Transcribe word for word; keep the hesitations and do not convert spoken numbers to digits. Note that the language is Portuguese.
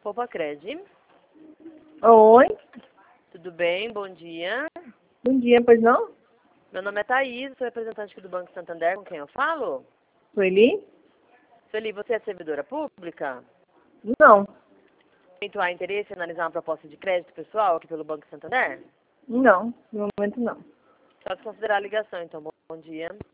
Popacred. Oi, Tudo bem? Bom dia. bom dia, pois não? Meu nome é Thaís, sou representante aqui do Banco Santander, com quem eu falo? Sueli? Sueli, você é servidora pública? Não, Tem há interesse em analisar uma proposta de crédito pessoal aqui pelo Banco Santander? não, no momento não. Só desconsiderar a ligação, então. Bom dia.